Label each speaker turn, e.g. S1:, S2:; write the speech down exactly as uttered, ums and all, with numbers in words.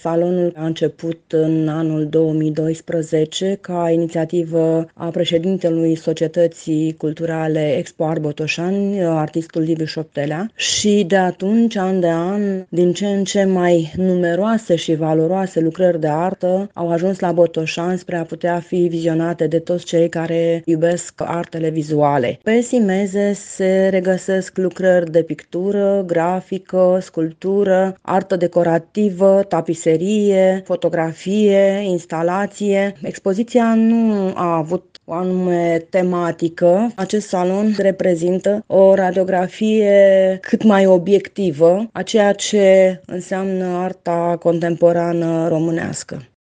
S1: salonul a început în anul două mii doisprezece ca inițiativă a președintelui Societății Culturale Expo Art Botoșani, artistul Liviu Șoptelea, și de atunci, an de an, din ce în ce mai numeroase și valoroase lucrări de artă au ajuns la Botoșani spre a putea fi vizionate de toți cei care iubesc artele vizuale. Pe simeze se regăsesc lucrări de pictură, grafică, sculptură, artă decorativă, tapiserie, fotografie, instalație. Expoziția nu a avut o anume tematică. Acest salon reprezintă o radiografie cât mai obiectivă a ceea ce înseamnă arta contemporană românească.